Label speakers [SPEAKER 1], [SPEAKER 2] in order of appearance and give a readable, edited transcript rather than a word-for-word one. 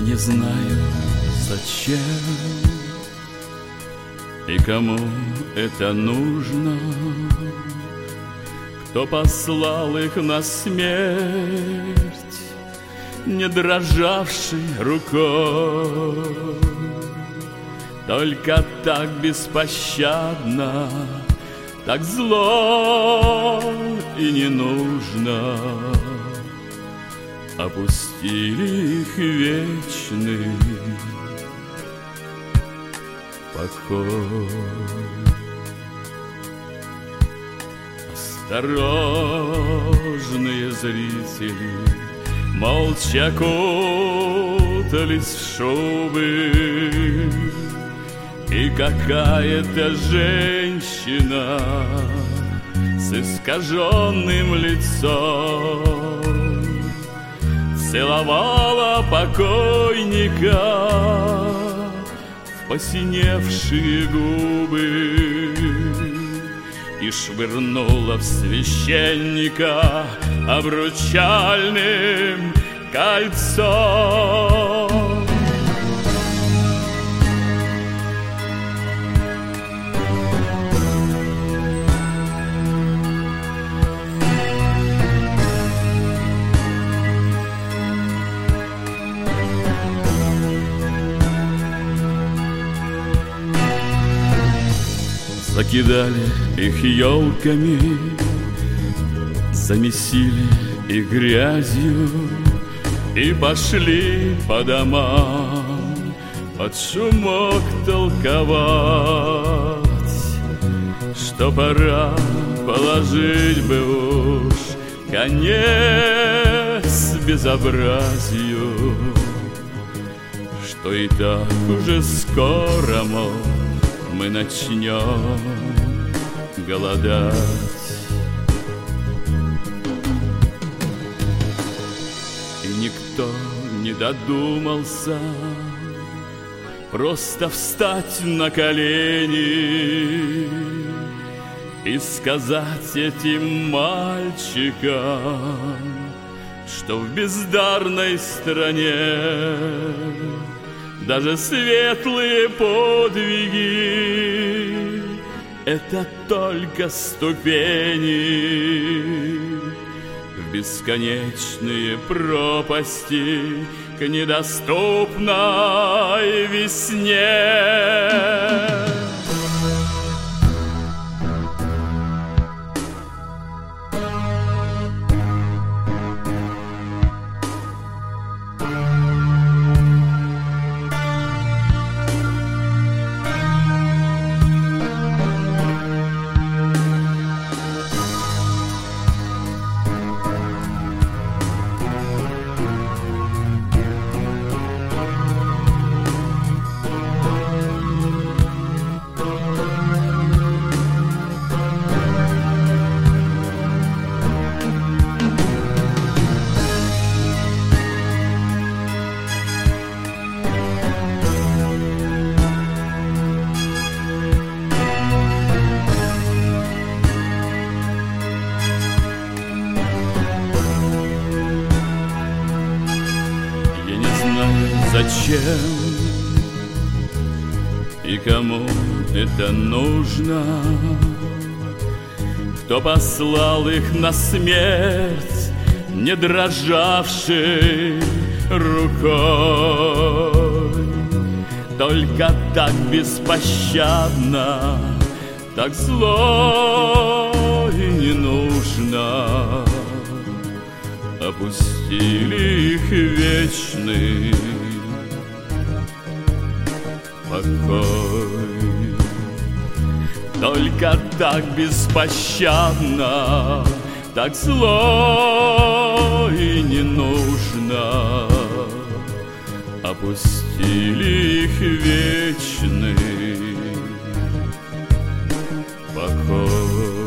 [SPEAKER 1] не знаю, зачем и кому это нужно, кто послал их на смерть, не дрожавшей рукой. Только так беспощадно, так зло и не нужно опустили их вечный покой. Осторожные зрители молча кутались в шубы, и какая-то женщина с искаженным лицом целовала покойника в посиневшие губы и швырнула в священника обручальным кольцом. Закидали их елками, замесили их грязью и пошли по домам под шумок толковать, что пора положить бы уж конец безобразию, что и так уже скоро, мол, мы начнем голодать. И никто не додумался просто встать на колени и сказать этим мальчикам, что в бездарной стране даже светлые подвиги — это только ступени в бесконечные пропасти к недоступной весне. Зачем и кому это нужно, кто послал их на смерть, не дрожавшей рукой? Только так беспощадно, так зло и не нужно опустили их вечный покой. Только так беспощадно, так зло и не нужно опустили их вечный покой.